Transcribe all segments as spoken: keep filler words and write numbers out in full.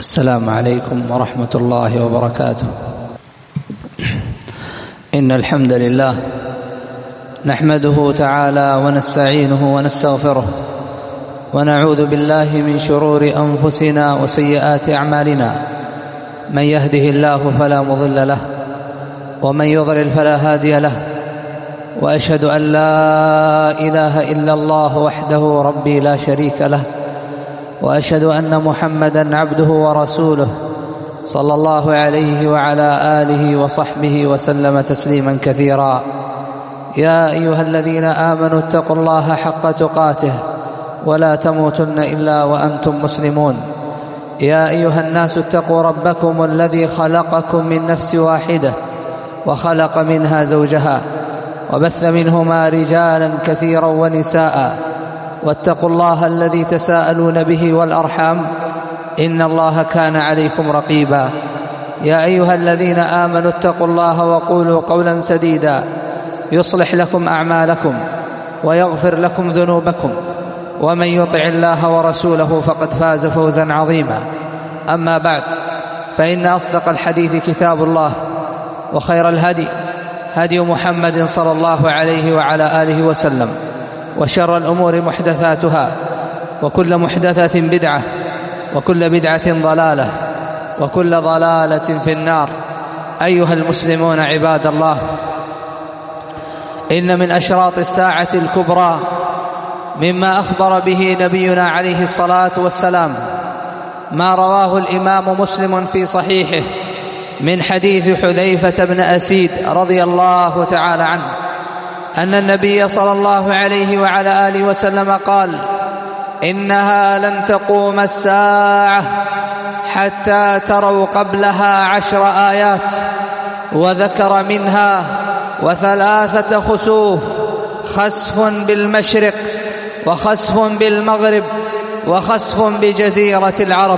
السلام عليكم ورحمة الله وبركاته. إن الحمد لله نحمده تعالى ونستعينه ونستغفره ونعوذ بالله من شرور أنفسنا وسيئات أعمالنا. من يهده الله فلا مضل له ومن يضلل فلا هادي له، وأشهد أن لا إله إلا الله وحده ربي لا شريك له، وأشهد أن محمدًا عبده ورسوله صلى الله عليه وعلى آله وصحبه وسلم تسليمًا كثيرا. يا أيها الذين آمنوا اتقوا الله حق تقاته ولا تموتن إلا وأنتم مسلمون. يا أيها الناس اتقوا ربكم الذي خلقكم من نفس واحدة وخلق منها زوجها وبث منهما رجالا كثيرا ونساء، واتقوا الله الذي تساءلون به والأرحام إن الله كان عليكم رقيبا. يا أيها الذين آمنوا اتقوا الله وقولوا قولا سديدا يصلح لكم أعمالكم ويغفر لكم ذنوبكم، ومن يطع الله ورسوله فقد فاز فوزا عظيما. أما بعد، فإن أصدق الحديث كتاب الله، وخير الهدي هدي محمد صلى الله عليه وعلى آله وسلم، وشر الأمور محدثاتها، وكل محدثة بدعة، وكل بدعة ضلالة، وكل ضلالة في النار. أيها المسلمون عباد الله، إن من أشراط الساعة الكبرى مما أخبر به نبينا عليه الصلاة والسلام ما رواه الإمام مسلم في صحيحه من حديث حذيفة بن أسيد رضي الله تعالى عنه أن النبي صلى الله عليه وعلى آله وسلم قال: إنها لن تقوم الساعة حتى تروا قبلها عشر آيات، وذكر منها وثلاثة خسوف: خسف بالمشرق، وخسف بالمغرب، وخسف بجزيرة العرب.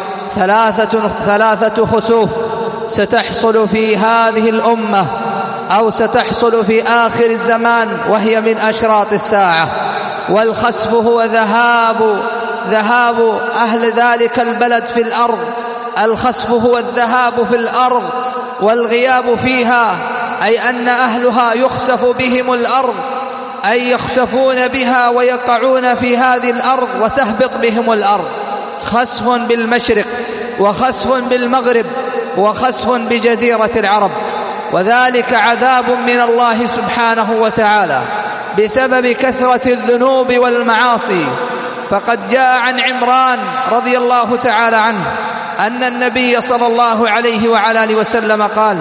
ثلاثة, ثلاثة خسوف ستحصل في هذه الأمة أو ستحصل في آخر الزمان، وهي من أشراط الساعة. والخسف هو ذهاب ذهاب أهل ذلك البلد في الأرض. الخسف هو الذهاب في الأرض والغياب فيها، أي أن أهلها يخسف بهم الأرض، أي يخسفون بها ويقعون في هذه الأرض وتهبط بهم الأرض. خسف بالمشرق، وخسف بالمغرب، وخسف بجزيرة العرب. وذلك عذاب من الله سبحانه وتعالى بسبب كثرة الذنوب والمعاصي. فقد جاء عن عمران رضي الله تعالى عنه أن النبي صلى الله عليه وعلى آله وسلم قال: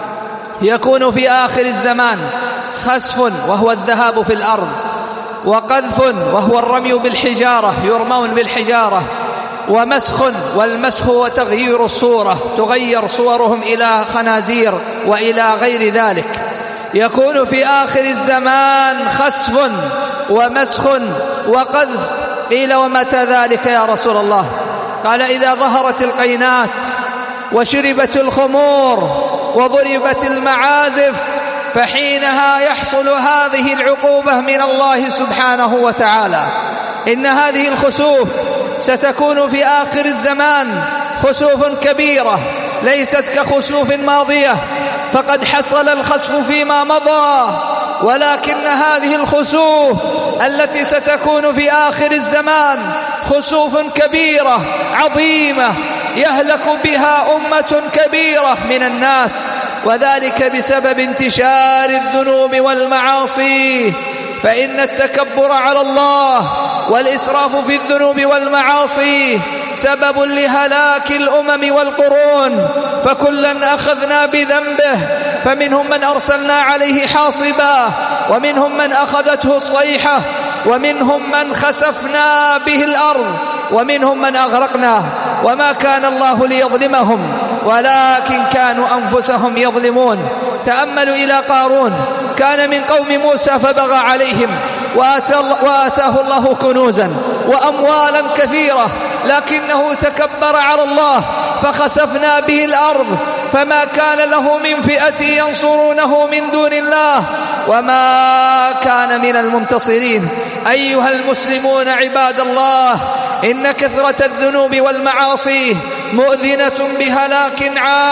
يكون في آخر الزمان خسف وهو الذهاب في الأرض، وقذف وهو الرمي بالحجارة، يرمون بالحجارة، ومسخ، والمسخ هو تغيير الصورة، تغير صورهم إلى خنازير وإلى غير ذلك. يكون في آخر الزمان خسف ومسخ وقذف. قيل: ومتى ذلك يا رسول الله؟ قال: إذا ظهرت القينات، وشربت الخمور، وضربت المعازف، فحينها يحصل هذه العقوبة من الله سبحانه وتعالى. إن هذه الخسوف ستكون في آخر الزمان خسوف كبيرة، ليست كخسوف ماضية، فقد حصل الخسف فيما مضى، ولكن هذه الخسوف التي ستكون في آخر الزمان خسوف كبيرة عظيمة يهلك بها أمة كبيرة من الناس، وذلك بسبب انتشار الذنوب والمعاصي. فإن التكبر على الله والإسراف في الذنوب والمعاصي سبب لهلاك الأمم والقرون، فكلا أخذنا بذنبه، فمنهم من أرسلنا عليه حاصبا، ومنهم من أخذته الصيحة، ومنهم من خسفنا به الأرض، ومنهم من أغرقناه. وما كان الله ليظلمهم ولكن كانوا أنفسهم يظلمون. تأملوا إلى قارون، كان من قوم موسى فبغى عليهم، وآتاه الله كنوزا وأموالا كثيرة، لكنه تكبر على الله فخسفنا به الأرض فما كان له من فئة ينصرونه من دون الله وما كان من المنتصرين. أيها المسلمون عباد الله، إن كثرة الذنوب والمعاصي مؤذنة بهلاك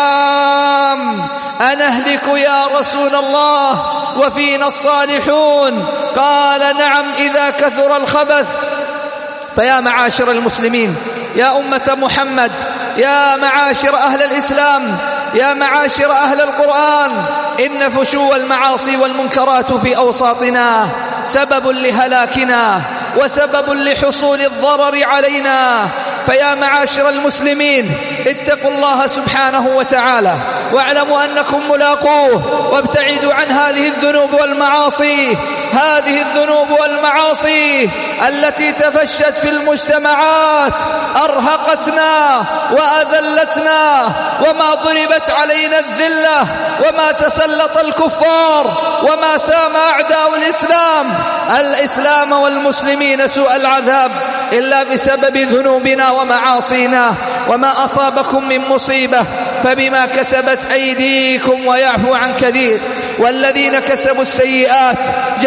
عام. أنهلك يا رسول الله وفينا الصالحون؟ قال نعم إذا كثر الخبث. فيا معاشر المسلمين، يا أمة محمد، يا معاشر أهل الإسلام، يا معاشر أهل القرآن، إن فشو المعاصي والمنكرات في أوساطنا سبب لهلاكنا وسبب لحصول الضرر علينا. فيا معاشر المسلمين، اتقوا الله سبحانه وتعالى واعلموا أنكم ملاقوه، وابتعدوا عن هذه الذنوب والمعاصي هذه الذنوب والمعاصي التي تفشت في المجتمعات أرهقتنا وأذلتنا، وما ضربت علينا الذلة، وما تسلط الكفار، وما سام أعداء الإسلام الإسلام والمسلمين سوء العذاب إلا بسبب ذنوبنا ومعاصينا. وما أصابكم من مصيبة فبما كسبت أيديكم ويعفو عن كثير، والذين كسبوا السيئات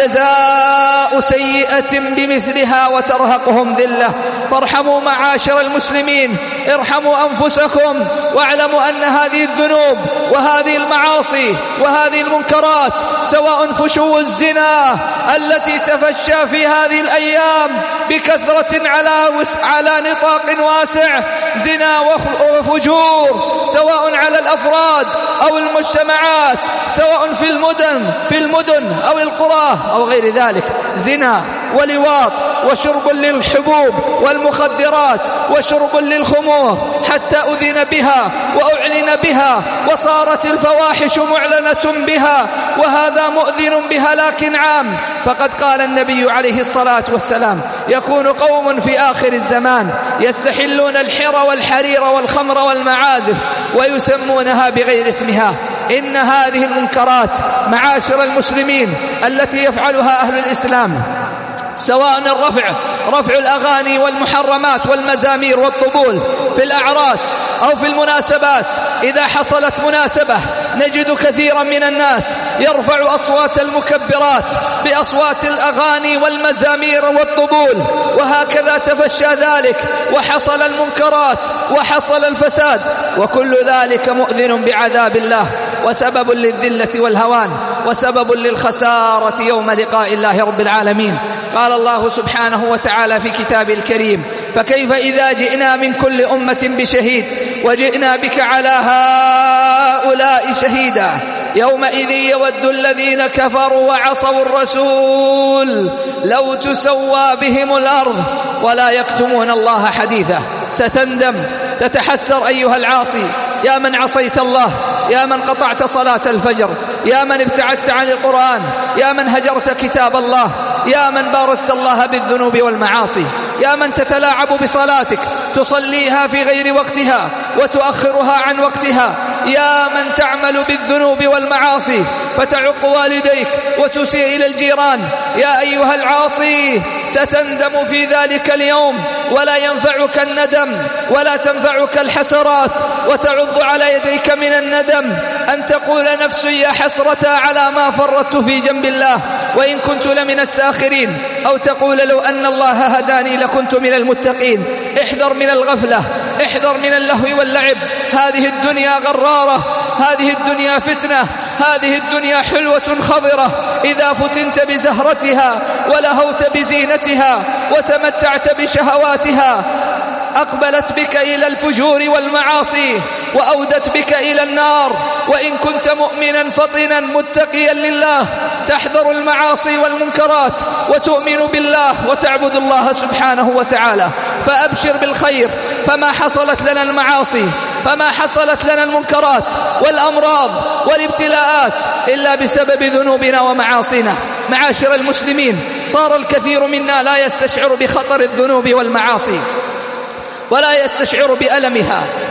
جزاء سيئة بمثلها وترهقهم ذلة. فارحموا معاشر المسلمين، ارحموا أنفسكم، واعلموا أن هذه الذنوب وهذه المعاصي وهذه المنكرات، سواء فشو الزنا التي تفشى في هذه الأيام بكثرة على على نطاق واسع، زنا وفجور سواء على الأفراد أو المجتمعات، سواء في المدن في المدن أو القرى أو غير ذلك، زنا ولواط وشرب للحبوب والمخدرات وشرب للخمور حتى أذن بها وأعلن بها وصارت الفواحش معلنة بها، وهذا مؤذن بهلاك عام. فقد قال النبي عليه الصلاة والسلام: يكون قوم في آخر الزمان يستحلون الحر والحرير والخمر والمعازف ويسمونها بغير اسمها. إن هذه المنكرات معاشر المسلمين التي يفعلها أهل الإسلام، سواء الرفع رفع الأغاني والمحرمات والمزامير والطبول في الأعراس أو في المناسبات، إذا حصلت مناسبة نجد كثيرا من الناس يرفع أصوات المكبرات بأصوات الأغاني والمزامير والطبول، وهكذا تفشى ذلك وحصل المنكرات وحصل الفساد، وكل ذلك مؤذن بعذاب الله وسبب للذلة والهوان وسبب للخسارة يوم لقاء الله رب العالمين. قال الله سبحانه وتعالى في كتابه الكريم: فكيف إذا جئنا من كل أمة بشهيد وجئنا بك على هؤلاء شهيدا يومئذ يود الذين كفروا وعصوا الرسول لو تسوى بهم الأرض ولا يكتمون الله حديثا. ستندم تتحسر أيها العاصي، يا من عصيت الله، يا من قطعت صلاة الفجر، يا من ابتعدت عن القرآن، يا من هجرت كتاب الله، يا من بارست الله بالذنوب والمعاصي، يا من تتلاعب بصلاتك، تصليها في غير وقتها وتؤخرها عن وقتها، يا من تعمل بالذنوب والمعاصي فتعق والديك وتسيء إلى الجيران. يا أيها العاصي، ستندم في ذلك اليوم ولا ينفعك الندم ولا تنفعك الحسرات، وتعض على يديك من الندم أن تقول نفس يا حسرة على ما فرطت في جنب الله وإن كنت لمن الساخرين، أو تقول لو أن الله هداني لكنت من المتقين. احذر من الغفلة، احذر من اللهو واللعب. هذه الدنيا غرارة، هذه الدنيا فتنة، هذه الدنيا حلوة خضرة. إذا فتنت بزهرتها ولهوت بزينتها وتمتعت بشهواتها أقبلت بك إلى الفجور والمعاصي وأودت بك إلى النار. وإن كنت مؤمنا فطنا متقيا لله تحذر المعاصي والمنكرات وتؤمن بالله وتعبد الله سبحانه وتعالى، فأبشر بالخير. فما حصلت لنا المعاصي، فما حصلت لنا المنكرات والأمراض والابتلاءات إلا بسبب ذنوبنا ومعاصينا. معاشر المسلمين، صار الكثير منا لا يستشعر بخطر الذنوب والمعاصي ولا يستشعر بألمها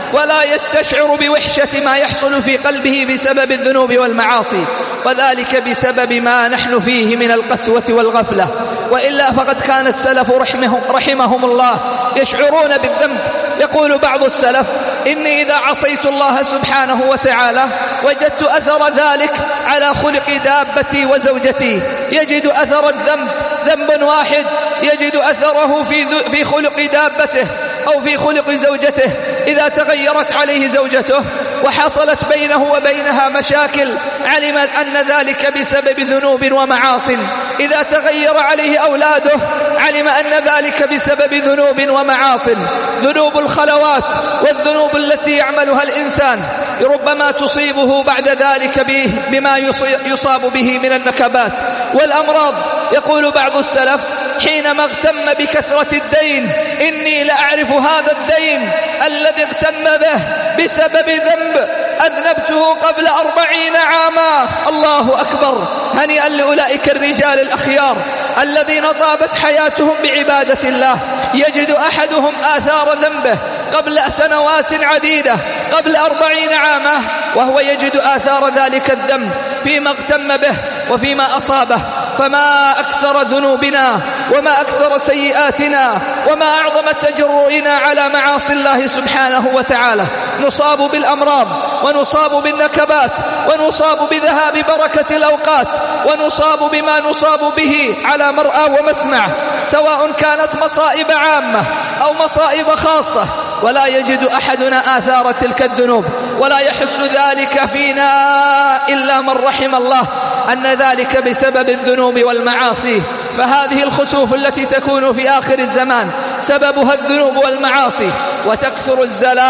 ولا يستشعر بوحشة ما يحصل في قلبه بسبب الذنوب والمعاصي، وذلك بسبب ما نحن فيه من القسوة والغفلة. وإلا فقد كان السلف رحمهم, رحمهم الله يشعرون بالذنب. يقول بعض السلف: إني إذا عصيت الله سبحانه وتعالى وجدت أثر ذلك على خلق دابتي وزوجتي. يجد أثر الذنب، ذنب واحد يجد أثره في, في خلق دابته أو في خلق زوجته. إذا تغيرت عليه زوجته وحصلت بينه وبينها مشاكل علم أن ذلك بسبب ذنوب ومعاصٍ. إذا تغير عليه أولاده علم أن ذلك بسبب ذنوب ومعاصٍ. ذنوب الخلوات والذنوب التي يعملها الإنسان ربما تصيبه بعد ذلك به بما يصاب به من النكبات والأمراض. يقول بعض السلف: حينما اغتم بكثرة الدين إني لأعرف هذا الدين الذي اغتم به بسبب ذنب أذنبته قبل أربعين عاما. الله أكبر! هنيئا لأولئك الرجال الأخيار الذين طابت حياتهم بعبادة الله. يجد أحدهم آثار ذنبه قبل سنوات عديدة، قبل أربعين عاما، وهو يجد آثار ذلك الذنب فيما اغتم به وفيما أصابه. فما أكثر ذنوبنا وما أكثر سيئاتنا وما أعظم تجرؤنا على معاصي الله سبحانه وتعالى. نصاب بالأمراض ونصاب بالنكبات ونصاب بذهاب بركة الأوقات ونصاب بما نصاب به على مرأى ومسمع، سواء كانت مصائب عامة أو مصائب خاصة. ولا يجد أحدنا آثار تلك الذنوب ولا يحس ذلك فينا إلا من رحم الله أن ذلك بسبب الذنوب والمعاصي. فهذه الخسوف التي تكون في آخر الزمان سببها الذنوب والمعاصي، وتكثر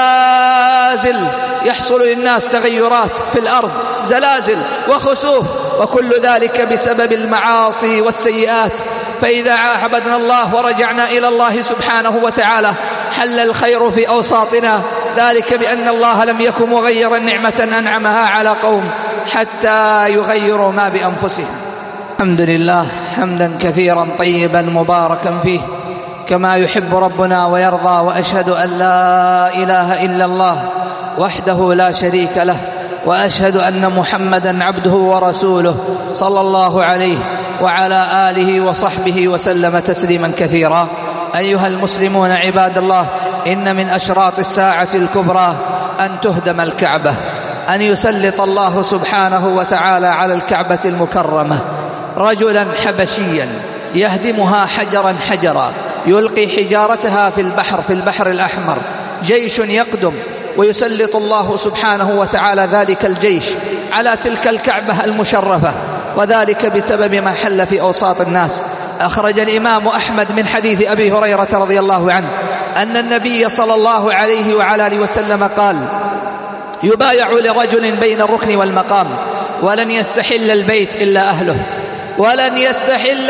الزلازل، يحصل للناس تغيرات في الأرض، زلازل وخسوف، وكل ذلك بسبب المعاصي والسيئات. فإذا عبدنا الله ورجعنا إلى الله سبحانه وتعالى حل الخير في أوساطنا، ذلك بأن الله لم يكن مغيرا نعمة أنعمها على قوم حتى يغيروا ما بأنفسهم. الحمد لله حمدا كثيرا طيبا مباركا فيه كما يحب ربنا ويرضى، وأشهد أن لا إله إلا الله وحده لا شريك له، وأشهد أن محمدا عبده ورسوله صلى الله عليه وعلى آله وصحبه وسلم تسليما كثيرا. أيها المسلمون عباد الله، إن من أشراط الساعة الكبرى أن تهدم الكعبة، أن يسلط الله سبحانه وتعالى على الكعبة المكرمة رجلا حبشيا يهدمها حجرا حجرا، يلقي حجارتها في البحر في البحر الأحمر. جيش يقدم ويسلط الله سبحانه وتعالى ذلك الجيش على تلك الكعبة المشرفة، وذلك بسبب ما حل في أوساط الناس. أخرج الإمام أحمد من حديث أبي هريرة رضي الله عنه أن النبي صلى الله عليه وعلى آله وسلم قال: يبايع لرجل بين الركن والمقام ولن يستحل البيت إلا أهله. ولن يستحل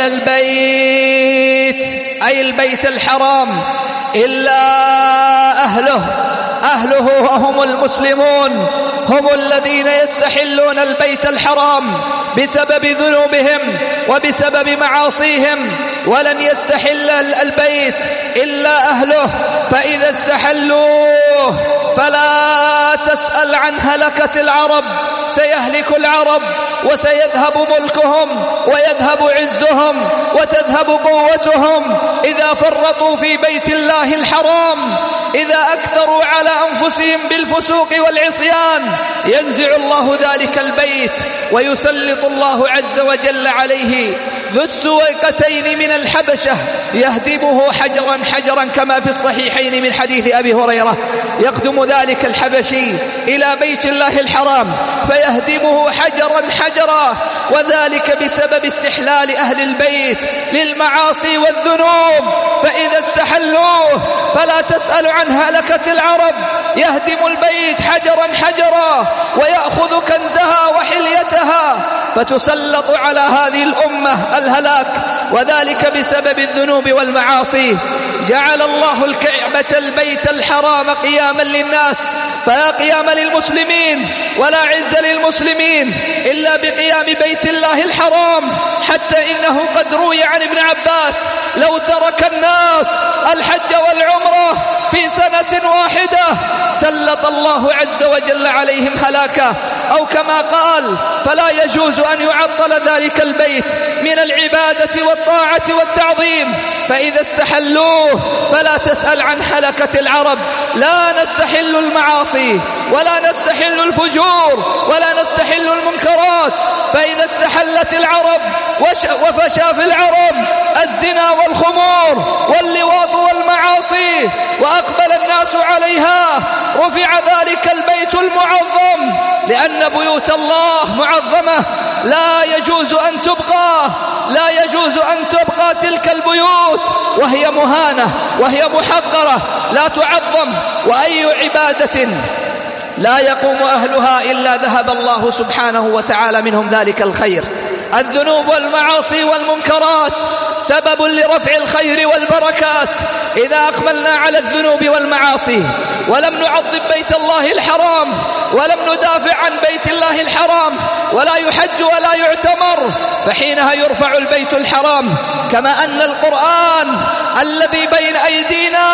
البيت أي البيت الحرام إلا أهله. أهله وهم المسلمون، هم الذين يستحلون البيت الحرام بسبب ذنوبهم وبسبب معاصيهم. ولن يستحل البيت إلا أهله، فإذا استحلوه فلا تسأل عن هلكة العرب، سيهلك العرب وسيذهب ملكهم ويذهب عزهم وتذهب قوتهم إذا فرطوا في بيت الله الحرام. إذا أكثروا على أنفسهم بالفسوق والعصيان ينزع الله ذلك البيت ويسلط الله عز وجل عليه ذو السويقتين من الحبشة يهدمه حجرا حجرا، كما في الصحيحين من حديث أبي هريرة. يقدم ذلك الحبشي إلى بيت الله الحرام فيهدمه حجرا حجرا، وذلك بسبب استحلال أهل البيت للمعاصي والذنوب. فإذا استحلوه فلا تسأل عن هلكة العرب، يهدم البيت حجرا حجرا ويأخذ كنزها وحليتها، فتسلط على هذه الأمة الهلاك، وذلك بسبب الذنوب والمعاصي. جعل الله الكعبة البيت الحرام قياما للناس، فلا قيام للمسلمين ولا عز للمسلمين إلا بقيام بيت الله الحرام. حتى إنه قد روي عن ابن عباس: لو ترك الناس الحج والعمرة في سنة واحدة سلط الله عز وجل عليهم هلاكه، أو كما قال: فلا يجوز أن يعطل ذلك البيت من العبادة والطاعة والتعظيم، فإذا استحلوه فلا تسأل عن حلكة العرب. لا نستحل المعاصي ولا نستحل الفجور ولا نستحل المنكرات، فإذا استحلت العرب وفشى في العرب الزنا والخمور واللواط والمعاصي وأقبل الناس عليها، رفع ذلك البيت المعظم، لأن بيوت الله معظمة لا يجوز أن تبقى لا يجوز أن تبقى تلك البيوت وهي مهانة وهي محقرة لا تعظم. وأي عبادة لا يقوم أهلها إلا ذهب الله سبحانه وتعالى منهم ذلك الخير. الذنوب والمعاصي والمنكرات سبب لرفع الخير والبركات. إذا أقبلنا على الذنوب والمعاصي ولم نعظم بيت الله الحرام ولم ندافع عن بيت الله الحرام ولا يحج ولا يعتمر، فحينها يرفع البيت الحرام. كما أن القرآن الذي بين أيدينا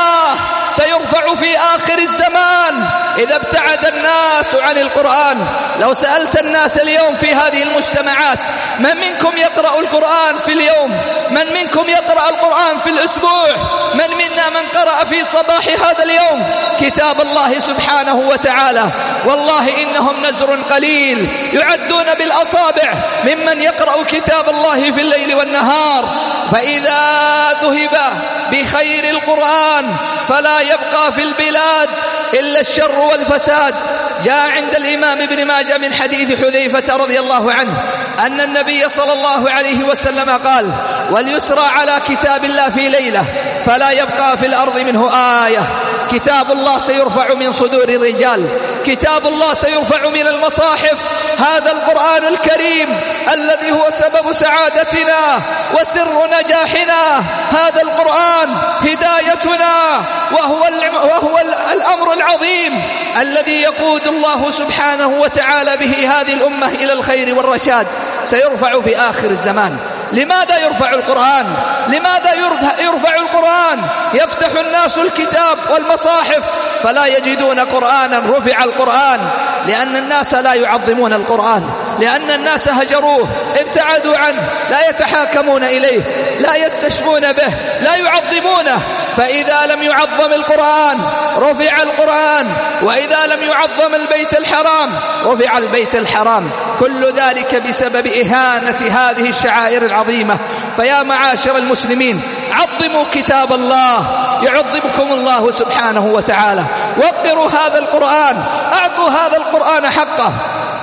سيرفع في آخر الزمان إذا ابتعد الناس عن القرآن. لو سألت الناس اليوم في هذه المجتمعات: من منكم يقرأ القرآن في اليوم؟ من منكم يقرأ القرآن في الأسبوع؟ من منا من قرأ في صباح هذا اليوم كتاب الله سبحانه وتعالى؟ والله إنهم نزر قليل يعدون بالأصابع ممن يقرأ كتاب الله في الليل والنهار. فإذا ذهب بخير القرآن فلا يبقى في البلاد إلا الشر والفساد. جاء عند الإمام ابن ماجه من حديث حذيفة رضي الله عنه أن النبي صلى الله عليه وسلم قال: وليسرى على كتاب الله في ليلة فلا يبقى في الأرض منه آية. كتاب الله سيرفع من صدور الرجال، كتاب الله سيرفع من المصاحف. هذا القرآن الكريم الذي هو سبب سعادتنا وسر نجاحنا، هذا القرآن هدايتنا، وهو, وهو الأمر العظيم الذي يقود الله سبحانه وتعالى به هذه الأمة إلى الخير والرشاد، سيرفع في آخر الزمان. لماذا يرفع القرآن؟ لماذا يرفع القرآن؟ يفتح الناس الكتاب والمصاحف فلا يجدون قرآنا، رفع القرآن لأن الناس لا يعظمون القرآن، لأن الناس هجروه، ابتعدوا عنه، لا يتحاكمون إليه، لا يستشفون به، لا يعظمونه. فإذا لم يعظم القرآن رفع القرآن، وإذا لم يعظم البيت الحرام رفع البيت الحرام. كل ذلك بسبب إهانة هذه الشعائر العظيمة. فيا معاشر المسلمين، عظموا كتاب الله يعظمكم الله سبحانه وتعالى. وقروا هذا القرآن، أعطوا هذا القرآن حقه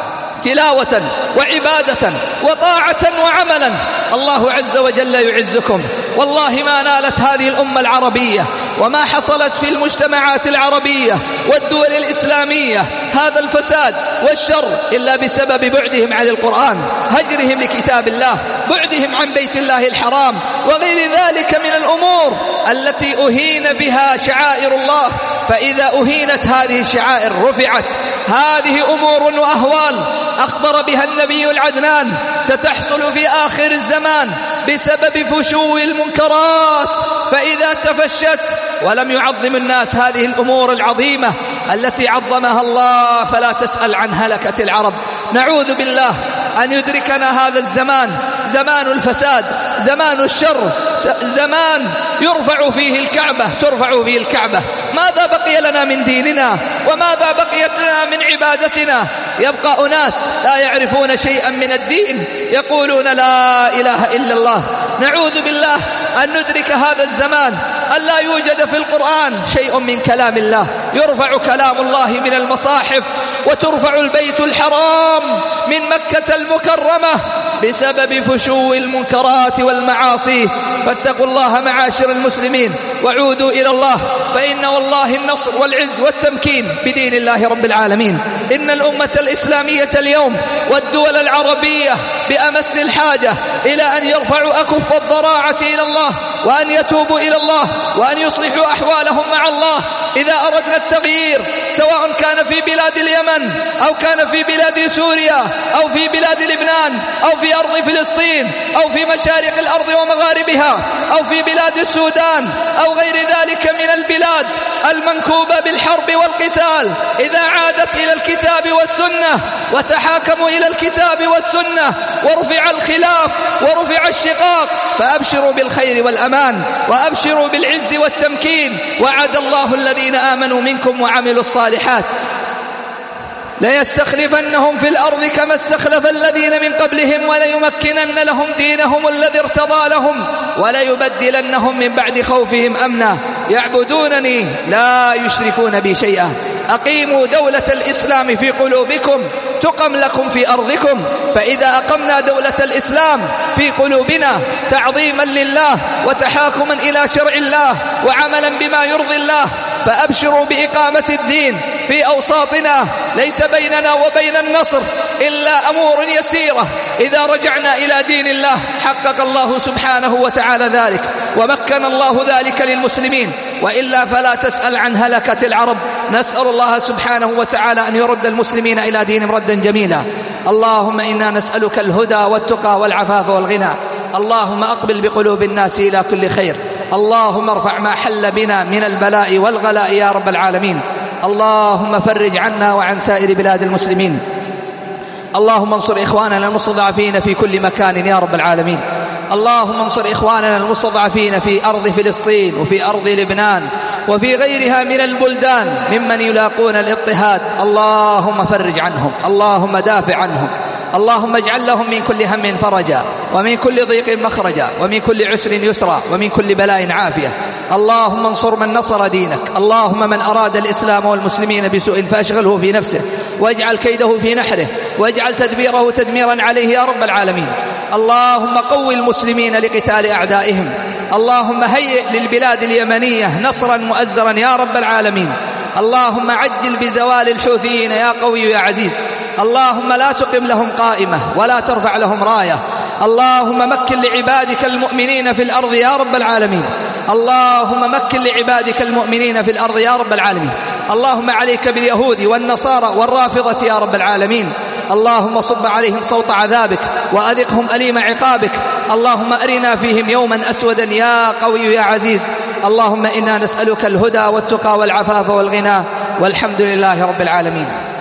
تلاوة وعبادة وطاعة وعملا. الله عز وجل يعزكم. والله ما نالت هذه الأمة العربية وما حصلت في المجتمعات العربية والدول الإسلامية هذا الفساد والشر إلا بسبب بعدهم عن القرآن، هجرهم لكتاب الله، بعدهم عن بيت الله الحرام، وغير ذلك من الأمور التي أهين بها شعائر الله. فإذا أهينت هذه الشعائر رفعت. هذه أمور وأهوال أخبر بها النبي العدنان ستحصل في آخر الزمان بسبب فشو المنكرات. فإذا تفشت ولم يعظم الناس هذه الأمور العظيمة التي عظمها الله فلا تسأل عن هلكة العرب. نعوذ بالله أن يدركنا هذا الزمان، زمان الفساد، زمان الشر، زمان يرفع فيه الكعبة ترفع فيه الكعبة. ماذا بقي لنا من ديننا؟ وماذا بقيت لنا من عبادتنا؟ يبقى أناس لا يعرفون شيئا من الدين يقولون لا إله إلا الله. نعوذ بالله أن ندرك هذا الزمان أن لا يوجد في القرآن شيء من كلام الله. يرفع كلام الله من المصاحف وترفع البيت الحرام من مكة المكرمة بسبب فشو المنكرات والمعاصي. فاتقوا الله معاشر المسلمين وعودوا إلى الله، فإن والله النصر والعز والتمكين بدين الله رب العالمين. إن الأمة الإسلامية اليوم والدول العربية بأمس الحاجة إلى أن يرفعوا أكف الضراعة إلى الله، وأن يتوبوا إلى الله، وأن يصلحوا أحوالهم مع الله إذا أردنا التغيير، سواء كان كان في بلاد اليمن أو كان في بلاد سوريا أو في بلاد لبنان أو في أرض فلسطين أو في مشارق الأرض ومغاربها أو في بلاد السودان أو غير ذلك من البلاد المنكوبة بالحرب والقتال، إذا عادت إلى الكتاب والسنة وتحاكموا إلى الكتاب والسنة ورفع الخلاف ورفع الشقاق، فأبشروا بالخير والأمان وأبشروا بالعز والتمكين. وعد الله الذين آمنوا منكم وعملوا الصالحات ليستخلفنهم في الأرض كما استخلف الذين من قبلهم وليمكنن لهم دينهم الذي ارتضى لهم وليبدلنهم من بعد خوفهم أمنا يعبدونني لا يشركون بي شيئا. أقيموا دولة الإسلام في قلوبكم تقم لكم في أرضكم. فإذا أقمنا دولة الإسلام في قلوبنا تعظيما لله وتحاكما إلى شرع الله وعملا بما يرضي الله، فأبشروا بإقامة الدين في أوساطنا. ليس بيننا وبين النصر إلا أمور يسيرة، إذا رجعنا إلى دين الله حقق الله سبحانه وتعالى ذلك ومكن الله ذلك للمسلمين، وإلا فلا تسأل عن هلكة العرب. نسأل الله سبحانه وتعالى أن يرد المسلمين إلى دينهم ردا جميلا. اللهم إنا نسألك الهدى والتقى والعفاف والغنى. اللهم أقبل بقلوب الناس إلى كل خير. اللهم ارفع ما حل بنا من البلاء والغلاء يا رب العالمين. اللهم فرج عنا وعن سائر بلاد المسلمين. اللهم انصر إخواننا المستضعفين في كل مكان يا رب العالمين. اللهم انصر إخواننا المستضعفين في أرض فلسطين وفي أرض لبنان وفي غيرها من البلدان ممن يلاقون الاضطهاد. اللهم فرج عنهم، اللهم دافع عنهم، اللهم اجعل لهم من كل هم فرجا ومن كل ضيق مخرجا ومن كل عسر يسرا ومن كل بلاء عافية. اللهم انصر من نصر دينك. اللهم من أراد الإسلام والمسلمين بسوء فاشغله في نفسه واجعل كيده في نحره واجعل تدبيره تدميرا عليه يا رب العالمين. اللهم قوي المسلمين لقتال أعدائهم. اللهم هيئ للبلاد اليمنية نصرا مؤزرا يا رب العالمين. اللهم عجل بزوال الحوثيين يا قوي يا عزيز. اللهم لا تقم لهم قائمة ولا ترفع لهم راية. اللهم مكن لعبادك المؤمنين في الأرض يا رب العالمين. اللهم مكن لعبادك المؤمنين في الأرض يا رب العالمين. اللهم عليك باليهود والنصارى والرافضة يا رب العالمين. اللهم صب عليهم صوت عذابك وأذقهم أليم عقابك. اللهم أرنا فيهم يوما أسودا يا قوي يا عزيز. اللهم إنا نسألك الهدى والتقى والعفاف والغنى، والحمد لله رب العالمين.